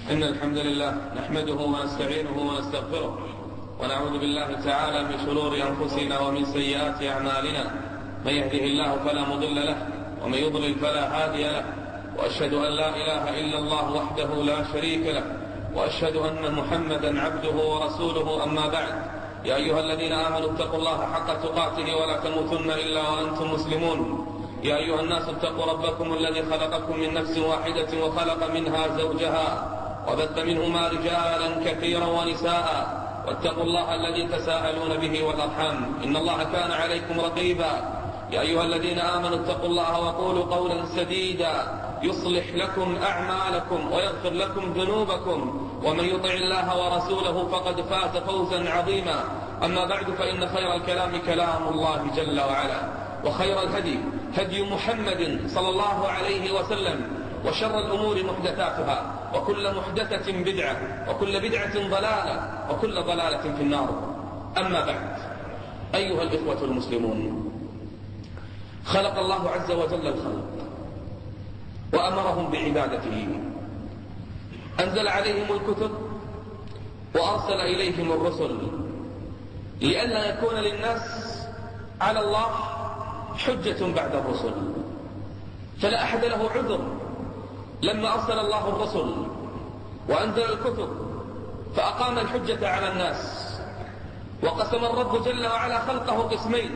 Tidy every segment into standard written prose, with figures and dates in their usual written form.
إن الحمد لله نحمده ونستعينه ونستغفره ونعوذ بالله تعالى من شرور أنفسنا ومن سيئات أعمالنا. من يهده الله فلا مضل له ومن يضلل فلا هادي له، وأشهد أن لا إله إلا الله وحده لا شريك له، وأشهد أن محمدا عبده ورسوله. أما بعد، يا أيها الذين آمنوا اتقوا الله حق تقاته ولا تموتن إلا وأنتم مسلمون. يا أيها الناس اتقوا ربكم الذي خلقكم من نفس واحدة وخلق منها زوجها وبث منهما رجالا كثيرا ونساء، واتقوا الله الذي تساءلون به والأرحام إن الله كان عليكم رقيبا. يا أيها الذين آمنوا اتقوا الله وقولوا قولا سديدا يصلح لكم أعمالكم ويغفر لكم ذنوبكم، ومن يطع الله ورسوله فقد فاز فوزا عظيما. أما بعد، فإن خير الكلام كلام الله جل وعلا، وخير الهدي هدي محمد صلى الله عليه وسلم، وشر الأمور محدثاتها، وكل محدثة بدعة، وكل بدعة ضلالة، وكل ضلالة في النار. أما بعد، أيها الإخوة المسلمون، خلق الله عز وجل الخلق وأمرهم بعبادته، أنزل عليهم الكتب وأرسل إليهم الرسل، لئلا يكون للناس على الله حجة بعد الرسل. فلا أحد له عذر لما أرسل الله الرسل وأنزل الكتب فأقام الحجة على الناس. وقسم الرب جل وعلا خلقه قسمين: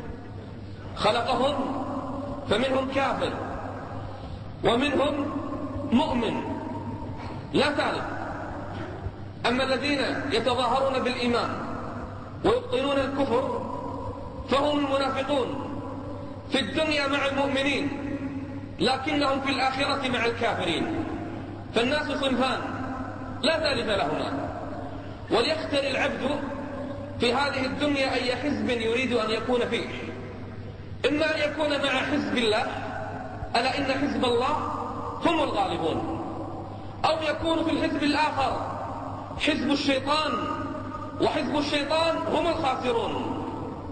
خلقهم فمنهم كافر ومنهم مؤمن لا ثالث. أما الذين يتظاهرون بالإيمان ويبطنون الكفر فهم المنافقون في الدنيا مع المؤمنين، لكنهم في الآخرة مع الكافرين. فالناس صنفان لا ثالث لهما، وليختر العبد في هذه الدنيا أي حزب يريد أن يكون فيه، إما أن يكون مع حزب الله، ألا إن حزب الله هم الغالبون، أو يكون في الحزب الآخر حزب الشيطان، وحزب الشيطان هم الخاسرون.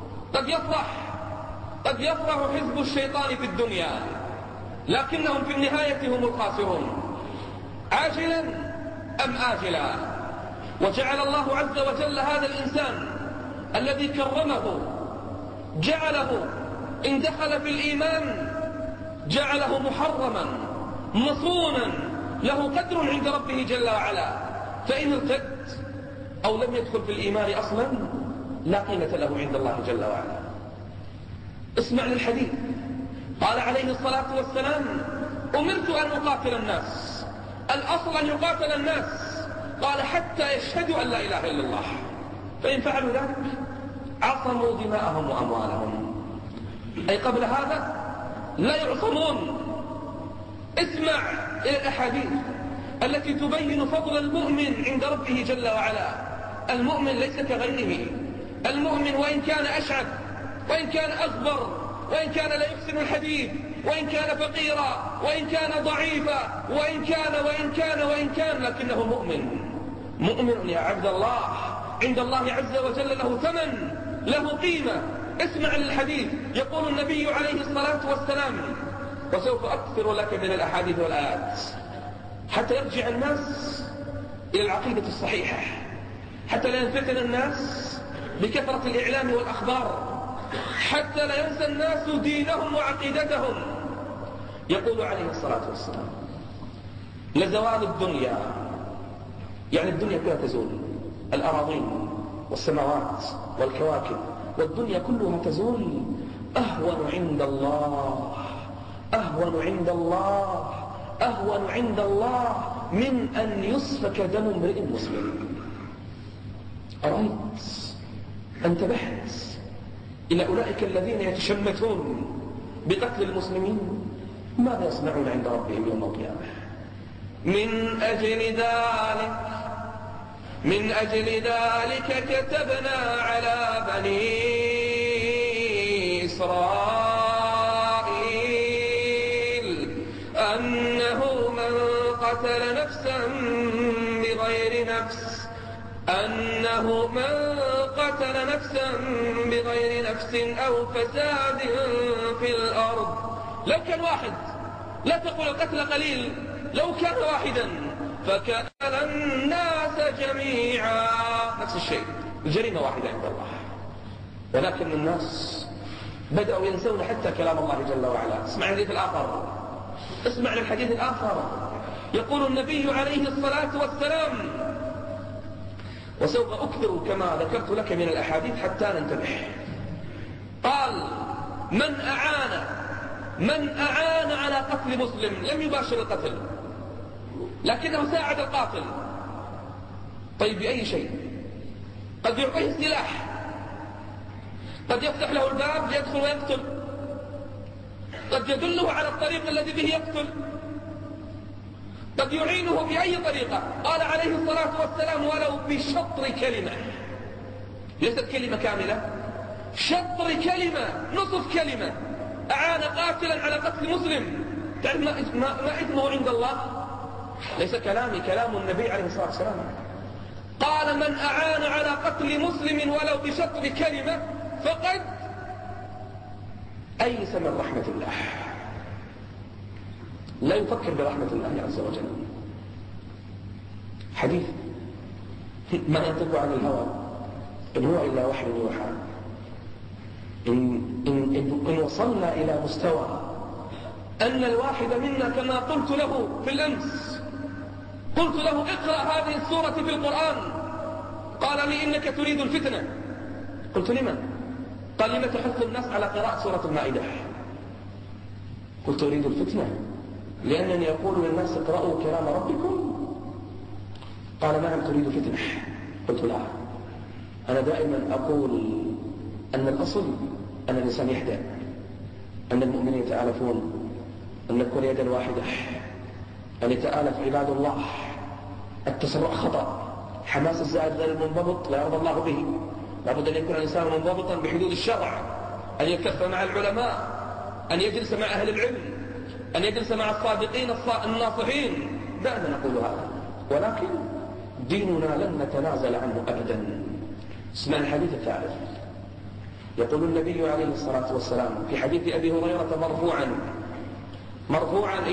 قد يفرح حزب الشيطان في الدنيا، لكنهم في النهاية هم الخاسرون، عاجلا أم آجلا. وجعل الله عز وجل هذا الإنسان الذي كرمه، جعله إن دخل في الإيمان جعله محرما مصونا له قدر عند ربه جل وعلا، فإن ارتد أو لم يدخل في الإيمان أصلا لا قيمة له عند الله جل وعلا. اسمع للحديث، قال عليه الصلاة والسلام: أمرت أن أقاتل الناس. الأصل أن يقاتل الناس، قال حتى يشهدوا أن لا إله إلا الله، فإن فعلوا ذلك عصموا دماءهم وأموالهم، أي قبل هذا لا يعصمون. اسمع إلى الأحاديث التي تبين فضل المؤمن عند ربه جل وعلا. المؤمن ليس كغيره. المؤمن وإن كان أشعث، وإن كان أغبر، وإن كان لا يحسن الحديث، وإن كان فقيرا، وإن كان ضعيفا، وإن كان لكنه مؤمن يا عبد الله، عند الله عز وجل له ثمن، له قيمة. اسمع للحديث، يقول النبي عليه الصلاة والسلام، وسوف أكثر لك من الأحاديث والآيات حتى يرجع الناس إلى العقيدة الصحيحة، حتى لا ينفتن الناس بكثرة الإعلام والأخبار، حتى لا ينسى الناس دينهم وعقيدتهم. يقول عليه الصلاة والسلام: لزوال الدنيا، يعني الدنيا كلها تزول، الأراضين والسماوات والكواكب والدنيا كلها تزول، أهون عند الله، أهون عند الله، أهون عند الله من أن يسفك دم امرئ مسلم. أرأيت، انتبهت إلى أولئك الذين يتشمتون بقتل المسلمين، ماذا يصنعون عند ربهم يوم القيامة؟ من أجل ذلك كتبنا على بني إسرائيل أنه من قتل نفسا بغير نفس أو فساد في الأرض. لو كان واحد، لا تقول القتل قليل، لو كان واحدا فكان الناس جميعا. نفس الشيء، الجريمة واحدة عند الله، ولكن الناس بدأوا ينسون حتى كلام الله جل وعلا. اسمع الحديث الآخر، اسمع للحديث الآخر. يقول النبي عليه الصلاة والسلام، وسوف أكثر كما ذكرت لك من الأحاديث حتى ننتبه. قال: من أعان على قتل مسلم، لم يباشر القتل لكنه ساعد القاتل. طيب بأي شيء؟ قد يعطيه السلاح، قد يفتح له الباب ليدخل ويقتل، قد يدله على الطريق الذي به يقتل، قد يعينه بأي طريقة. قال عليه الصلاة والسلام: ولو بشطر كلمة، ليست كلمة كاملة، شطر كلمة، نصف كلمة. أعان قاتلا على قتل مسلم. تعرف ما إثمه عند الله؟ ليس كلامي، كلام النبي عليه الصلاة والسلام. قال: من أعان على قتل مسلم ولو بشطر كلمة فقد أيس من رحمة الله. لا يفكر برحمة الله عز وجل. حديث ما ينطق عن الهوى إن هو إلا وحي يوحى. إن وصلنا إلى مستوى أن الواحد منا كما قلت له في الأمس، قلت له: اقرأ هذه السورة في القرآن. قال لي: إنك تريد الفتنة. قلت: لمن؟ قال: لم تحث الناس على قراءة سورة المائدة؟ قلت: أريد الفتنة لأنني أقول للناس: اقرأوا كلام ربكم. قال: نعم تريد فتنة. قلت: لا، أنا دائما أقول أن الأصل أن الإنسان يهدأ، أن المؤمنين يتآلفون، أن نكون يدا واحدة، أن يتآلف عباد الله. التسرع خطأ، حماس الزائد غير المنضبط لا يرضى الله به. لابد أن يكون الإنسان منضبطا بحدود الشرع، أن يكف مع العلماء، أن يجلس مع أهل العلم، أن يجلس مع الصادقين الناصحين. دعنا نقول هذا، ولكن ديننا لن نتنازل عنه أبدا. اسمع الحديث الثالث. يقول النبي عليه الصلاة والسلام في حديث أبي هريرة مرفوعا: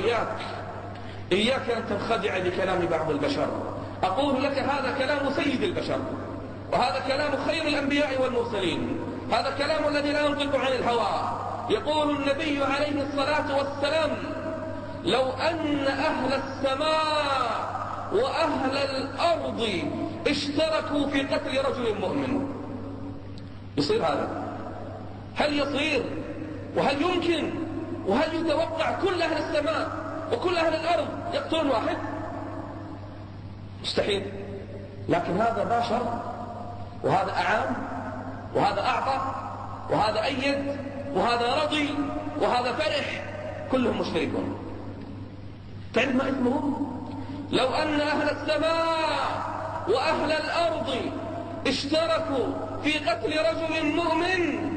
إياك أن تنخدع بكلام بعض البشر. أقول لك: هذا كلام سيد البشر، وهذا كلام خير الأنبياء والمرسلين، هذا كلام الذي لا ينطق عن الهوى. يقول النبي عليه الصلاة والسلام: لو أن أهل السماء وأهل الأرض اشتركوا في قتل رجل مؤمن. يصير هذا؟ هل يصير؟ وهل يمكن؟ وهل يتوقع كل أهل السماء وكل أهل الأرض يقتلون واحد؟ مستحيل. لكن هذا باشر، وهذا أعان، وهذا أعطى، وهذا أيد، وهذا رضي، وهذا فرح، كلهم مشتركون. تعرف ما اسمهم؟ لو أن أهل السماء وأهل الأرض اشتركوا في قتل رجل مؤمن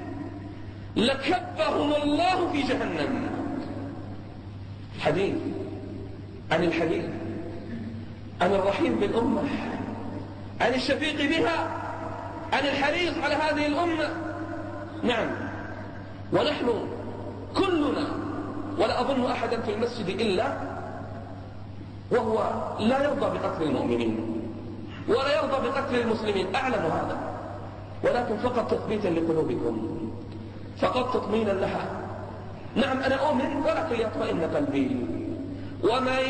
لكبهم الله في جهنم. حديث عن الحليم، عن الرحيم بالأمة، عن الشفيق بها، عن الحريص على هذه الأمة. نعم، ونحن كلنا، ولا أظن أحدا في المسجد إلا وهو لا يرضى بقتل المؤمنين ولا يرضى بقتل المسلمين، أعلم هذا، ولكن فقط تثبيتا لقلوبكم، فقط تطمينا لها. نعم أنا أؤمن، ولكن يطمئن قلبي. ومن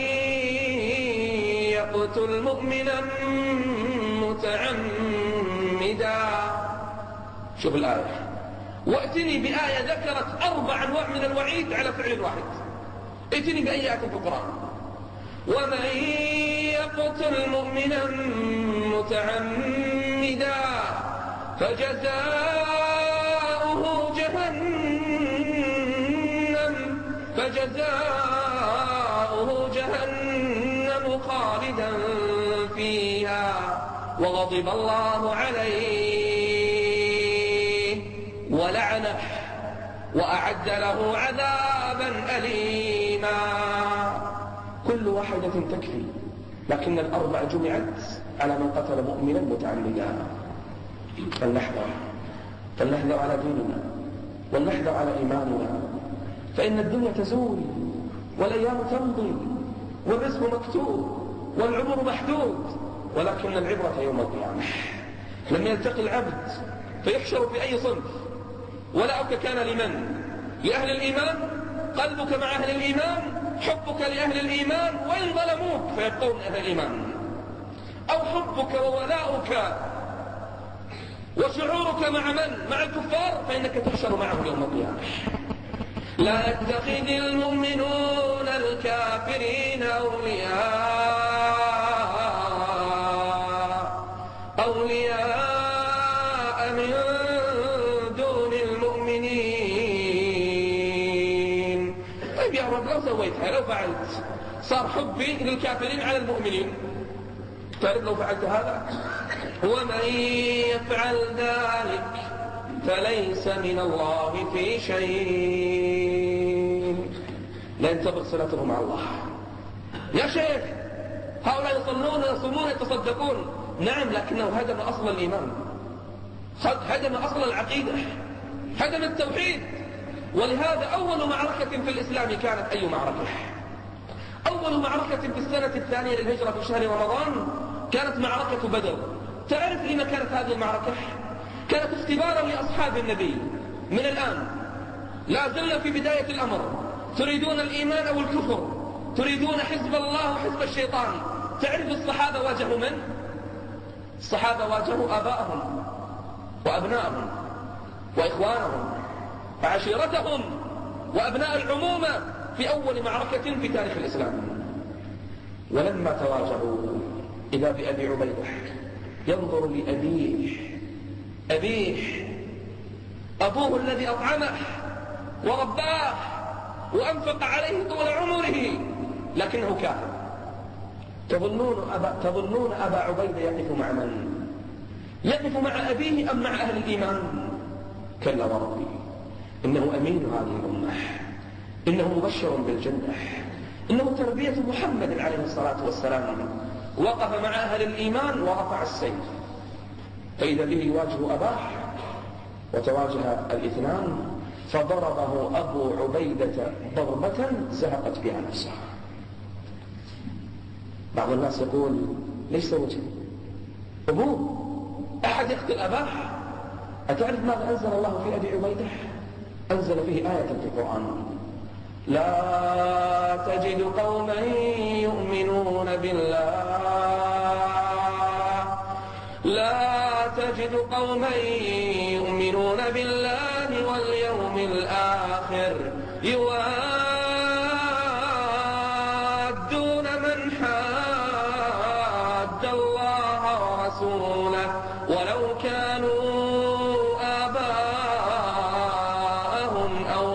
يقتل مؤمنا متعمدا. شوف الآية، واتني بآية ذكرت 4 أنواع من الوعيد على فعل واحد. ائتني بأي آية في القرآن. ومن يقتل مؤمنا متعمدا فجزاؤه جهنم خالدا فيها وغضب الله عليه ولعنه وأعد له عذابا أليما. كل واحدة تكفي، لكن الأربع جمعت على من قتل مؤمنا متعمدا. فلنحذر على ديننا، ولنحذر على إيماننا، فإن الدنيا تزول والأيام تمضي والرزق مكتوب والعمر محدود، ولكن العبرة يوم القيامة لما يلتقي العبد فيحشر في أي صنف. ولاؤك كان لمن؟ لأهل الإيمان، قلبك مع أهل الإيمان، حبك لأهل الإيمان وإن ظلموك فيبقون أهل الإيمان، أو حبك وولاؤك وشعورك مع من؟ مع الكفار، فإنك تحشر معهم يوم القيامة. لا يتخذ المؤمنون الكافرين أولياء من دون المؤمنين. طيب يا رب لو سويتها، لو فعلت، صار حبي للكافرين على المؤمنين. طيب لو فعلت هذا، ومن يفعل ذلك فليس من الله في شيء. لا ينتبه صلته مع الله. يا شيخ هؤلاء يصلون يصومون يتصدقون، نعم، لكنه هدم أصل الإيمان، هدم أصل العقيدة، هدم التوحيد. ولهذا أول معركة في الإسلام كانت أي معركة؟ أول معركة في السنة الثانية للهجرة في شهر رمضان كانت معركة بدر. تعرف لما كانت هذه المعركة؟ كانت اختبارا لأصحاب النبي. من الآن لا زلنا في بداية الأمر، تريدون الإيمان أو الكفر، تريدون حزب الله وحزب الشيطان. تعرف الصحابة واجهوا من؟ الصحابة واجهوا آباءهم وأبنائهم وإخوانهم وعشيرتهم وأبناء العمومة في أول معركة في تاريخ الإسلام. ولما تواجهوا إذا بأبي عبيدة ينظر لأبيه، أبوه الذي أطعمه ورباه وأنفق عليه طول عمره، لكنه كافر. تظنون أبا عبيدة يقف مع من؟ يقف مع أبيه أم مع أهل الإيمان؟ كلا وربي، إنه أمين هذه الأمة، إنه مبشر بالجنة، إنه تربية محمد عليه الصلاة والسلام. وقف مع أهل الإيمان ورفع السيف، فإذا به يواجه أباه، وتواجه الاثنان فضربه أبو عبيدة ضربة زهقت بها نفسه. بعض الناس يقول ليس وجه أبوه، أحد يقتل أباه. أتعرف ماذا أنزل الله في أبي عبيدة؟ أنزل فيه آية في القرآن: لا تجد قوما يؤمنون بالله، لا تجد قوما يؤمنون بالله واليوم الآخر يوادون من حاد الله ورسوله ولو كانوا آباءهم أو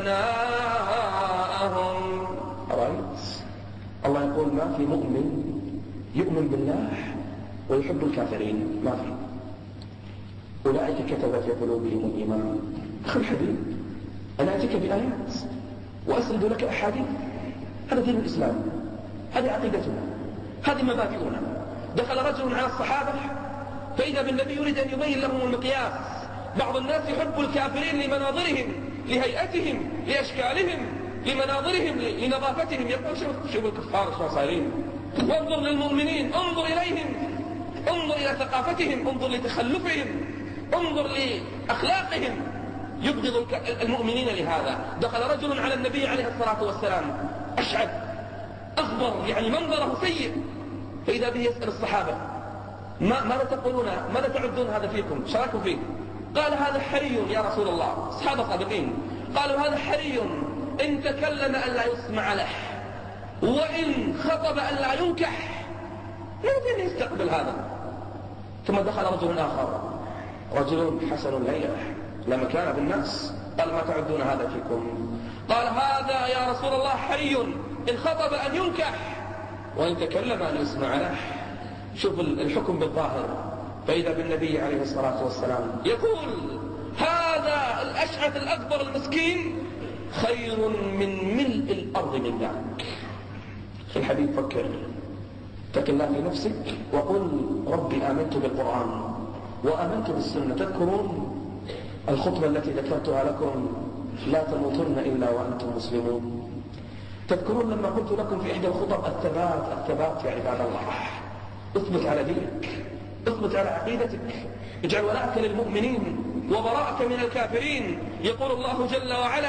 أبناءهم. الله يقول ما في مؤمن يؤمن بالله ويحب الكافرين، ما في. أولئك كتب في قلوبهم الإيمان. أخي الحبيب، أنا أتيك بآيات وأسرد لك أحاديث. هذا دين الإسلام، هذه عقيدتنا، هذه مبادئنا. دخل رجل على الصحابة فإذا بالنبي يريد أن يبين لهم المقياس. بعض الناس يحب الكافرين لمناظرهم، لهيئتهم، لأشكالهم، لمناظرهم، لنظافتهم. يقول شوف الكفار شو صايرين، وانظر للمؤمنين، انظر إليهم، انظر إلى ثقافتهم، انظر لتخلفهم، انظر لأخلاقهم. يبغض المؤمنين لهذا. دخل رجل على النبي عليه الصلاة والسلام أشعث أخضر، يعني منظره سيء، فإذا به يسأل الصحابة ماذا تقولون، ماذا تعدون هذا فيكم، شراكم فيه؟ قال هذا حري يا رسول الله. الصحابة صادقين، قالوا هذا حري إن تكلم أن لا يسمع له، وإن خطب أن لا ينكح. ماذا يستقبل هذا؟ ثم دخل رجل آخر، رجل حسن الليلة لا مكان بالناس، قال ما تعدون هذا فيكم؟ قال هذا يا رسول الله حري إن خطب أن ينكح وإن تكلم أن يسمع له. شوف الحكم بالظاهر. فإذا بالنبي عليه الصلاة والسلام يقول هذا الأشعث الأكبر المسكين خير من ملء الأرض من ذاك. في الحبيب فكر، اتق الله في نفسك وقل ربي آمنت بالقرآن وآمنت بالسنة. تذكرون الخطبة التي ذكرتها لكم: لا تموتن إلا وأنتم مسلمون. تذكرون لما قلت لكم في إحدى الخطب الثبات يا عباد الله. اثبت على دينك، اثبت على عقيدتك، اجعل ولاءك للمؤمنين وبراءك من الكافرين. يقول الله جل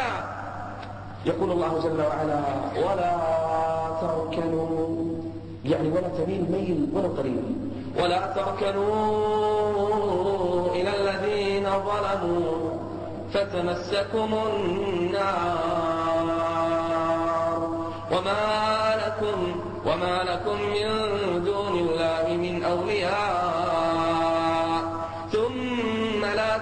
وعلا ولا تركنوا، يعني ولا تميل ميل ولا قليل، ولا تركنوا إلى الذين ظلموا فتمسكم النار وما لكم من دون الله من أولياء ثم لا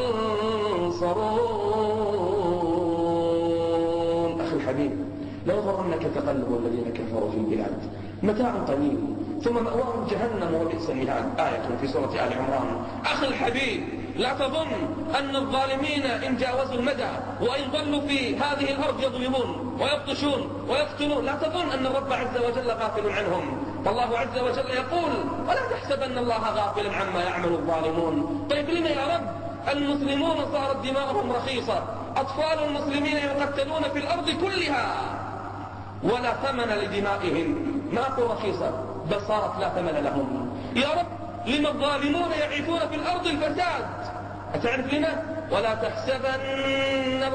تنصرون. أخي الحبيب، لا يغرنك تقلب الذين كفروا في البلاد، متاع قليل ثم مأواهم جهنم وبئس المهاد. آية في سورة آل عمران. أخي الحبيب، لا تظن أن الظالمين إن جاوزوا المدى وإن ظلوا في هذه الأرض يظلمون ويبطشون ويقتلون، لا تظن أن الرب عز وجل غافل عنهم. فالله عز وجل يقول ولا تحسبن الله غافلا عما يعمل الظالمون. طيب لما يا رب المسلمون صارت دماؤهم رخيصة، أطفال المسلمين يقتلون في الأرض كلها ولا ثمن لدمائهم، ما أقول رخيصة بل صارت لا ثمن لهم. يا رب لما الظالمون يعيثون في الأرض الفساد؟ أتعرف لما؟ ولا تحسبن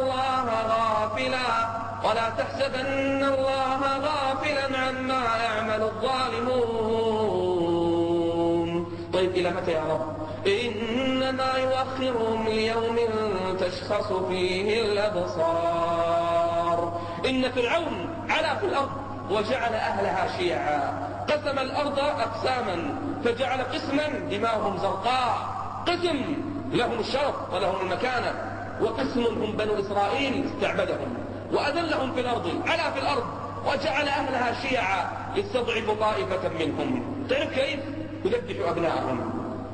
الله غافلا عما يعمل الظالمون. طيب إلى متى يا رب؟ إنما يؤخرهم ليوم تشخص فيه الأبصار. إن فرعون علا في الأرض وجعل أهلها شيعا، قسم الأرض أقساما فجعل قسما دماؤهم زرقاء، قسم لهم الشرف ولهم المكانة، وقسم هم بنو إسرائيل استعبدهم وأذلهم في الأرض، علا في الأرض وجعل أهلها شيعا يستضعف طائفة منهم. تعرف كيف؟ يذبح أبناءهم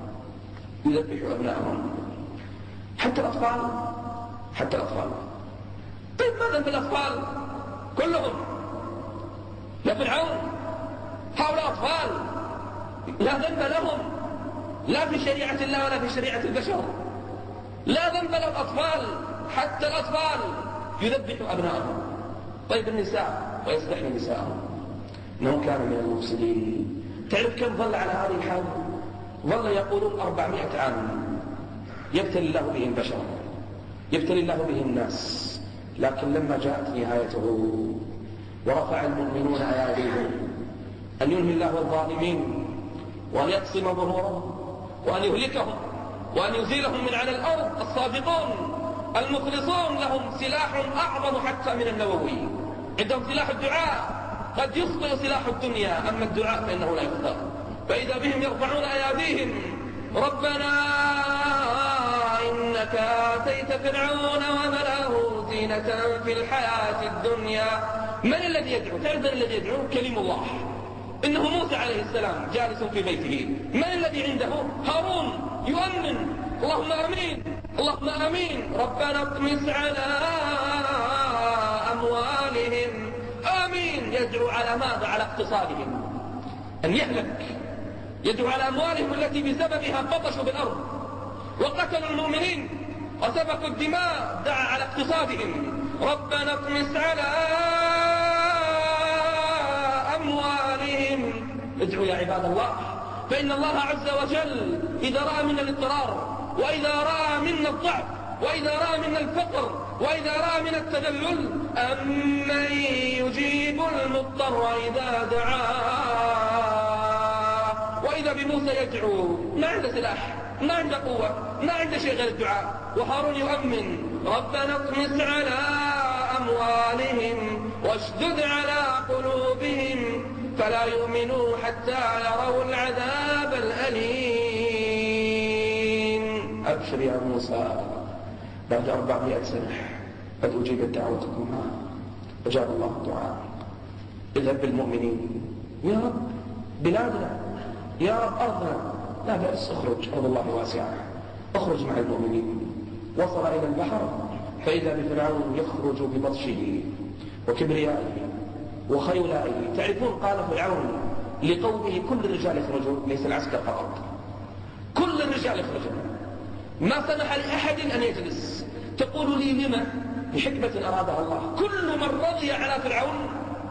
حتى الأطفال. طيب ماذا بالأطفال كلهم؟ يا فرعون هؤلاء أطفال لا ذنب لهم، لا في شريعة الله ولا في شريعة البشر، لا ذنب لهم أطفال، حتى الأطفال يذبح أبنائهم. طيب النساء ويستحيي نساءهم، إنه كان من المفسدين. تعرف كم ظل على هذه الحال؟ ظل يقولون 400 عام يبتلي الله به البشر، يبتلي الله به الناس. لكن لما جاءت نهايته ورفع المؤمنون أياديهم أن ينهي الله الظالمين وأن يقسم ظهورهم وأن يهلكهم وأن يزيلهم من على الأرض، الصادقون المخلصون لهم سلاح أعظم حتى من النووي، عندهم سلاح الدعاء. قد يخطئ سلاح الدنيا، أما الدعاء فإنه لا يخطئ. فإذا بهم يرفعون أياديهم ربنا إنك آتيت فرعون وملأه زينة في الحياة الدنيا. من الذي يدعو؟ تعرف من الذي يدعو؟ كلم الله. إنه موسى عليه السلام جالس في بيته. من الذي عنده؟ هارون يؤمن. اللهم آمين. ربنا اطمس على أموالهم. آمين. يدعو على ماذا؟ على اقتصادهم، أن يهلك. يدعو على أموالهم التي بسببها بطشوا بالأرض وقتلوا المؤمنين وسفكوا الدماء. دعا على اقتصادهم. ربنا اطمس على أموالهم. ادعوا يا عباد الله، فإن الله عز وجل إذا رأى منا الاضطرار، وإذا رأى منا الضعف، وإذا رأى منا الفقر، وإذا رأى منا التذلل، أمن يجيب المضطر إذا دعاه. وإذا بموسى يدعو، ما عنده سلاح، ما عنده قوة، ما عنده شيء غير الدعاء، وهارون يؤمن. ربنا اطمس على أموالهم واشدد على قلوبهم فلا يؤمنوا حتى يروا العذاب الأليم. أبشر يا موسى، بعد 400 سنة قد أجيبت دعوتكما وجاب الله الدعاء. اذهب بالمؤمنين يا رب بلادنا، يا رب أرضنا، لا بأس، اخرج، أرض الله واسعة، اخرج مع المؤمنين. وصل إلى البحر فإذا بفرعون يخرج ببطشه وكبريائه وخيلائه. تعرفون قال فرعون لقومه كل الرجال يخرجون، ليس العسكر فقط، كل الرجال يخرجون، ما سمح لأحد أن يجلس. تقول لي لما؟ بحكمة أرادها الله. كل من رضي على فرعون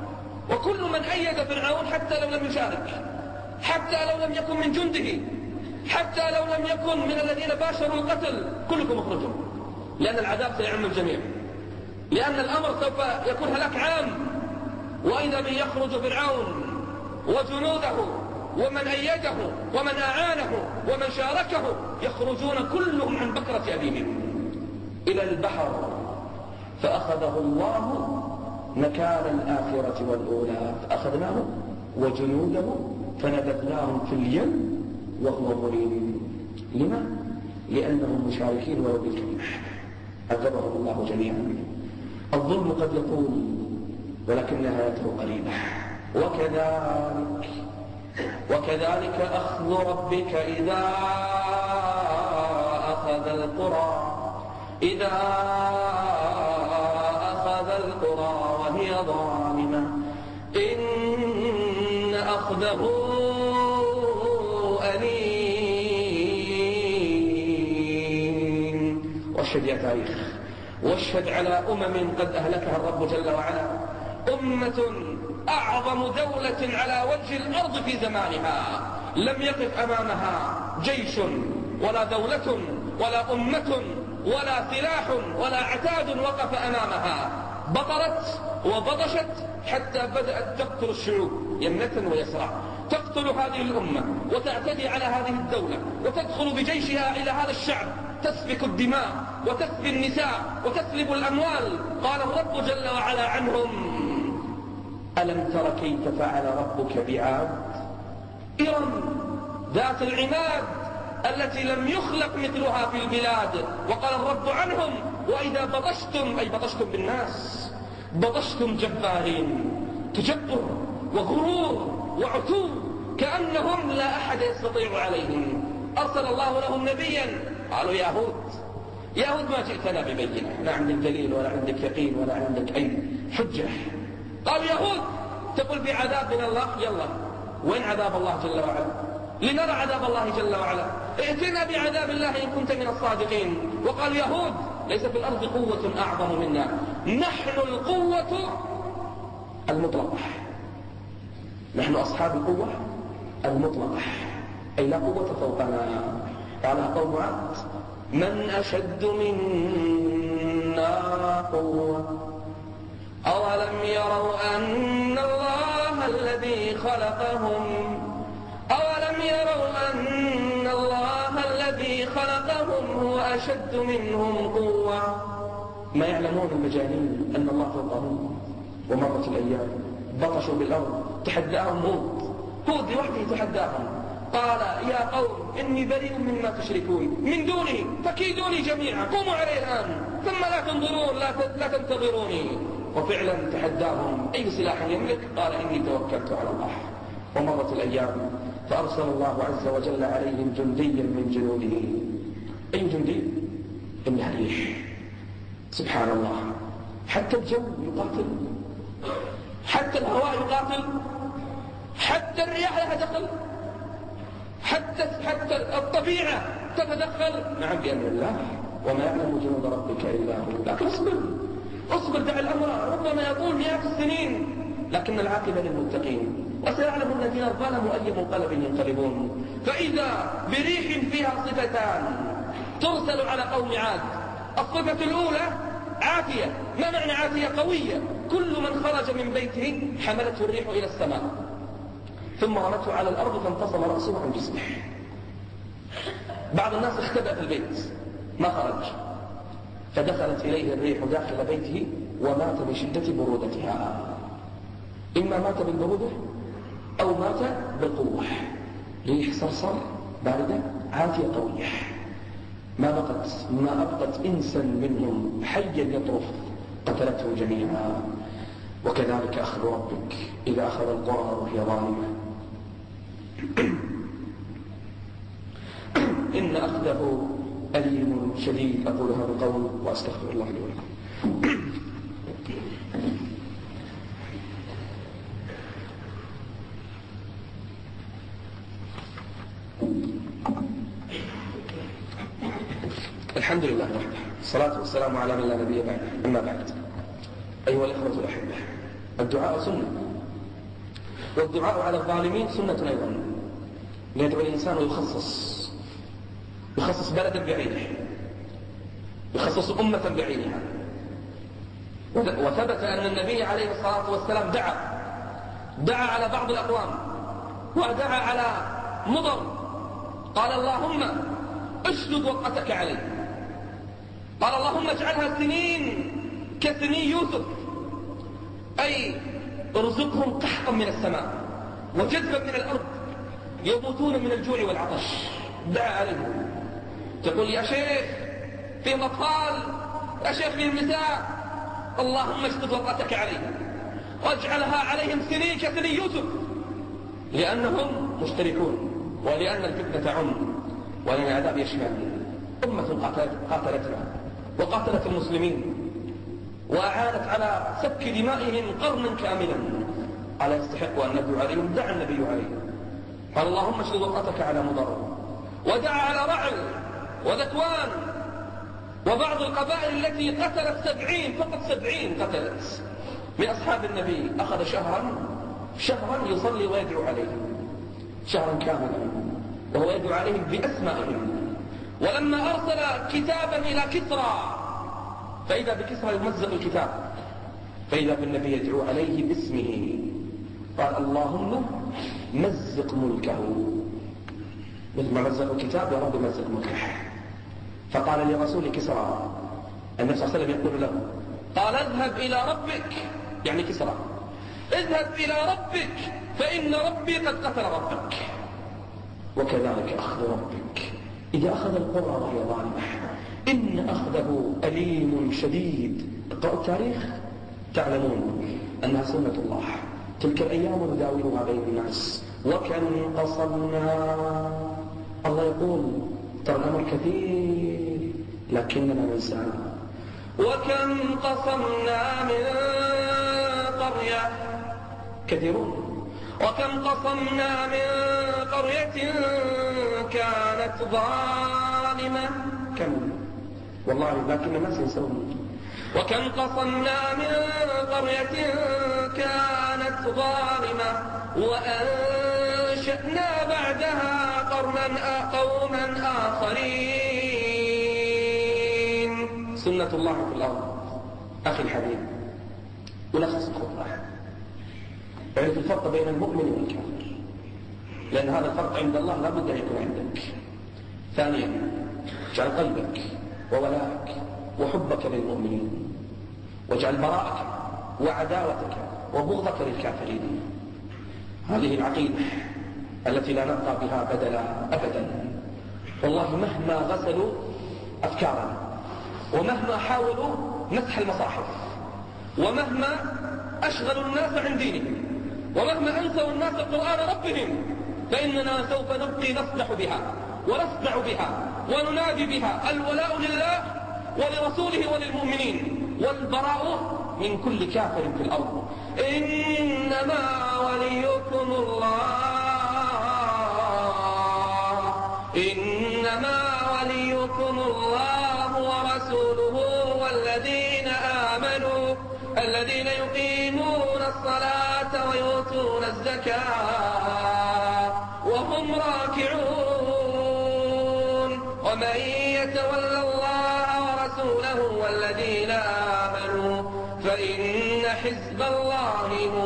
وكل من أيد فرعون حتى لو لم يشارك، حتى لو لم يكن من جنده، حتى لو لم يكن من الذين باشروا القتل، كلكم اخرجوا، لأن العذاب سيعم الجميع، لأن الأمر سوف يكون هلاك عام. وإذا من يخرج فرعون وجنوده ومن أيده ومن أعانه ومن شاركه يخرجون كلهم عن بكرة أبيهم إلى البحر، فأخذه الله نكال الآخرة والأولى، فأخذناه وجنوده فنبذناهم في اليم وهو مليم. لما؟ لأنهم مشاركين ولو بالكلمة، عذبهم الله جميعا. الظلم قد يطول ولكن نهايته قريبة. وكذلك أخذ ربك إذا أخذ القرى وهي ظالمة إن أخذه أليم. واشهد يا تاريخ، واشهد على قد أهلكها الرب جل وعلا، أمة أعظم دولة على وجه الأرض في زمانها لم يقف أمامها جيش ولا دولة ولا أمة ولا سلاح ولا عتاد وقف أمامها، بطرت وبطشت حتى بدأت تقتل الشعوب يمنة ويسرع، تقتل هذه الأمة وتعتدي على هذه الدولة وتدخل بجيشها إلى هذا الشعب، تسفك الدماء وتسبي النساء وتسلب الأموال. قال الرب جل وعلا عنهم: ألم تر كيف فعل ربك بعاد إرم ذات العماد التي لم يخلق مثلها في البلاد. وقال الرب عنهم: وإذا بطشتم، أي بطشتم بالناس، بطشتم جبارين، تجبر وغرور وعتو كأنهم لا أحد يستطيع عليهم. أرسل الله لهم نبيا، قالوا: يا هود ما جئتنا ببينة، لا عندك دليل ولا عندك يقين ولا عندك أي حجة. قالوا: يا هود تقول بعذاب من الله، يلا وين عذاب الله جل وعلا؟ لنرى عذاب الله جل وعلا، ائتنا بعذاب الله إن كنت من الصادقين. وقالوا: يا هود ليس في الأرض قوة أعظم منا، نحن القوة المطلقة، نحن أصحاب القوة المطلقة، أي لا قوة فوقنا. قال قوم عاد: من أشد منا قوة أولم يروا أن الله الذي خلقهم هو أشد منهم قوة. ما يعلمون المجانين أن الله فوقهم. ومرت الأيام بطشوا بالأرض، تحداهم هود لوحده تحداهم، قال: يا قوم إني بريء مما تشركون من دوني فكيدوني جميعا، قوموا علي الآن ثم لا تنظرون، لا تنتظروني. وفعلا تحداهم: أي سلاح يملك؟ قال: إني توكلت على الله. ومرت الأيام فأرسل الله عز وجل عليهم جنديا من جنوده. أي جندي؟ إنها الريح. سبحان الله، حتى الجو يقاتل، حتى الهواء يقاتل، حتى الرياح لها دخل، حتى الطبيعة تتدخل. نعم بأمر الله، وما يعلم جنود ربك إلا هو. لكن اصبر، دع الأمر ربما يطول مئات السنين، لكن العاقبة للمتقين. وسيعلم الذين ظلموا أي منقلب ينقلبون. فإذا بريح فيها صفتان ترسل على قوم عاد. الصفة الأولى عاتية. ما معنى عاتية؟ قوية. كل من خرج من بيته حملته الريح إلى السماء ثم رمته على الأرض فانفصل رأسه عن جسمه. بعض الناس اختبأ في البيت ما خرج، فدخلت إليه الريح داخل بيته ومات من شدة برودتها. إما مات بالبرودة أو مات بالقوة. ريح صرصر باردة عاتية قوية، ما أبقت إنسا منهم حيا يطرف، قتلتهم جميعا. وكذلك أخذ ربك إذا أخذ القرى وهي ظالمة إن أخذه أليم شديد. أقول هذا القول وأستغفر الله لي ولكم. الحمد لله وحده، الصلاة والسلام على من لا نبي بعده. أما بعد، أيها الإخوة الأحبة، الدعاء سنة والدعاء على الظالمين سنة أيضا، يدعو الإنسان يخصص بلدا بعينه، يخصص أمة بعينها. وثبت أن النبي عليه الصلاة والسلام دعا على بعض الأقوام، ودعا على مضر، قال اللهم اشدد وطأتك عليه، قال اللهم اجعلها سنين كسني يوسف، أي ارزقهم قحطا من السماء وجذبا من الأرض يموتون من الجوع والعطش. دعا عليهم. تقول يا شيخ فيهم أطفال، يا شيخ فيهم نساء، اللهم اشدد وطأتك عليهم واجعلها عليهم سنين كسني يوسف، لأنهم مشتركون، ولأن الفتنة تعم، ولأن العذاب يشمل. أمة قاتلتنا وقاتلت المسلمين وأعانت على سفك دمائهم قرنا كاملا، على يستحق أن ندعو عليهم. دعا النبي عليه، قال اللهم اشدد وطأتك على مضر، ودعا على رعل وذكوان وبعض القبائل التي قتلت 70، فقط 70 قتلت من أصحاب النبي. أخذ شهرا يصلي ويدعو عليهم، شهرا كاملا وهو يدعو عليهم بأسمائهم. ولما أرسل كتابا إلى كسرى فإذا بكسرى يمزق الكتاب، فإذا بالنبي يدعو عليه باسمه، قال اللهم مزق ملكه، مثل ما مزق الكتاب يا رب مزق ملكه. فقال لرسول كسرى، النبي صلى الله عليه وسلم يقول له، قال اذهب إلى ربك، يعني كسرى، اذهب إلى ربك فإن ربي قد قتل ربك. وكذلك أخذ ربك إذا أخذ القرى وهي ظالمة، إن أخذه أليم شديد. اقرأوا التاريخ تعلمون أنها سنة الله. تلك الأيام نداولها بين الناس وكم قصمنا. الله يقول ترى الأمر كثير لكننا ننسى. وكم قصمنا من قرية، كثيرون، وكم قصمنا من قرية كانت ظالمة، كم والله لكن الناس ينسون. وكم قصمنا من قرية كانت ظالمة وأنشأنا بعدها قوما آخرين. سنة الله في الأرض. أخي الحبيب، ولخص الخطبة، اعرف الفرق بين المؤمن والكافر، لأن هذا الفرق عند الله لا بد أن يكون عندك. ثانيا، اجعل قلبك وولاءك وحبك للمؤمنين، واجعل براءتك وعداوتك وبغضك للكافرين. هذه العقيدة التي لا نبقى بها بدلا أبدا. والله مهما غسلوا أفكارنا، ومهما حاولوا مسح المصاحف، ومهما أشغلوا الناس عن دينهم، ومهما أنسوا الناس قرآن ربهم، فإننا سوف نبقي نصدح بها ونصدع بها وننادي بها الولاء لله ولرسوله وللمؤمنين، والبراء من كل كافر في الأرض. إنما وليكم الله ورسوله والذين آمنوا الذين يقيمون الصلاة ويؤتون الزكاة وهم راكعون. ومن يتول الله ورسوله والذين آمنوا فإن حزب الله هم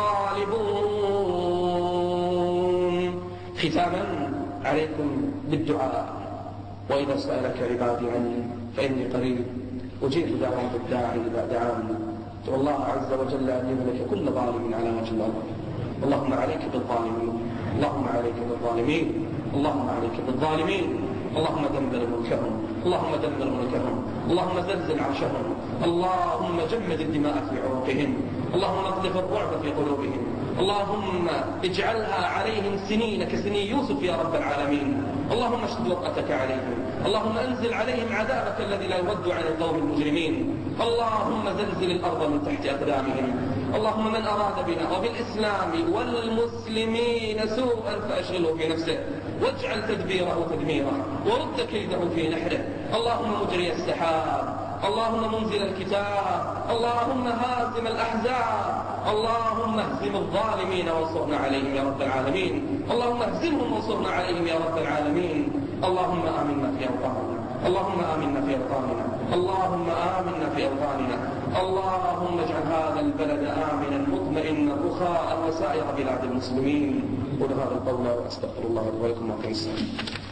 الغالبون. ختاما عليكم بالدعاء، وإذا سألك عبادي عني فإني قريب أجيب دعوة الداعي إذا دعاني. والله عز وجل أن يهلك كل ظالم على وجه الأرض. اللهم عليك بالظالمين، اللهم عليك بالظالمين، اللهم عليك بالظالمين، اللهم دمر ملكهم، اللهم دمر ملكهم، اللهم زلزل عرشهم، اللهم جمد الدماء في عروقهم، اللهم اقذف الرعب في قلوبهم، اللهم اجعلها عليهم سنين كسني يوسف يا رب العالمين. اللهم اشدد وطأتك عليهم، اللهم انزل عليهم عذابك الذي لا يرد عن القوم المجرمين. اللهم زلزل الأرض من تحت أقدامهم. اللهم من أراد بنا وبالإسلام والمسلمين سوءا فأشغله في نفسه، واجعل تدبيره تدميره، ورد كيده في نحره. اللهم مجري السحاب، اللهم منزل الكتاب، اللهم هازم الأحزاب، اللهم اهزم الظالمين وانصرنا عليهم يا رب العالمين. اللهم اهزمهم وانصرنا عليهم يا رب العالمين. اللهم آمنا في أوطاننا، اللهم آمنا في أوطاننا، اللهم آمنا في أوطاننا. اللهم اجعل هذا البلد آمنا مطمئنا رخاء وسائر بلاد المسلمين. قل هذا القول وأستغفر الله لي ولكم وأقم الصلاة.